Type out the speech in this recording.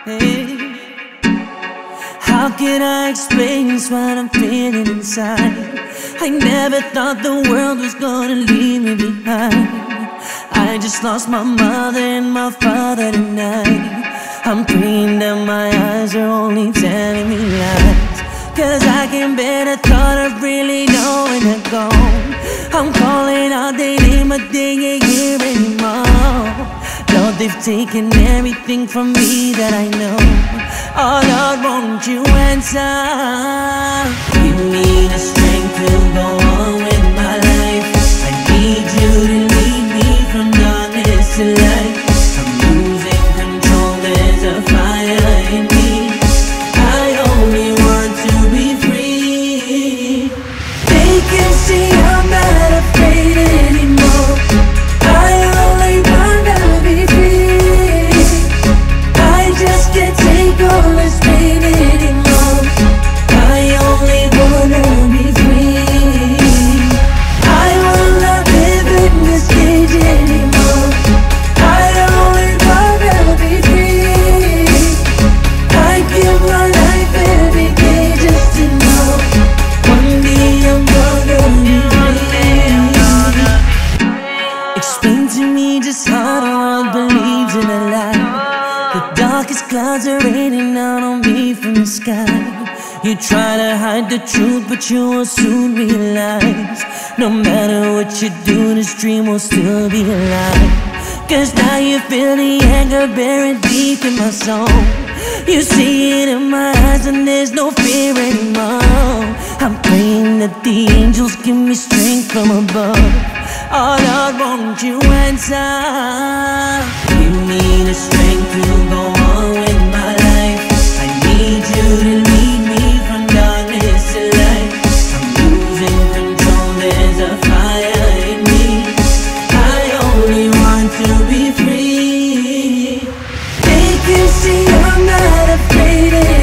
Hey, how can I explain this, what I'm feeling inside? I never thought the world was gonna leave me behind. I just lost my mother and my father tonight. I'm praying that my eyes are only telling me lies, 'cause I can't bear the thought of really knowing they're gone. I'm calling all day, but they ain't here anymore. Lord, they've taken everything from me that I know. Oh Lord, won't you answer? Give me the strength to go on with my life. I need you to lead me from darkness to light. I'm losing control, there's a fire in me. I only want to be free. They can see I'm not afraid anymore. I only wanna be free. I just can't take all this pain anymore. I only wanna be free. I will not live in this cage anymore. I only wanna be free. I give my life every day just to know one day I'm gonna be free. Explain to me just how the world believes in a lie. The darkest clouds are raining down on me from the sky. You try to hide the truth, but you will soon realize, no matter what you do, this dream will still be alive. 'Cause now you feel the anger buried deep in my soul. You see it in my eyes and there's no fear anymore. I'm praying that the angels give me strength from above. Oh Lord, won't you answer? Give me the strength to go on with my life. I need you to lead me from darkness to light. I'm losing control, there's a fire in me. I only want to be free. They can see I'm not afraid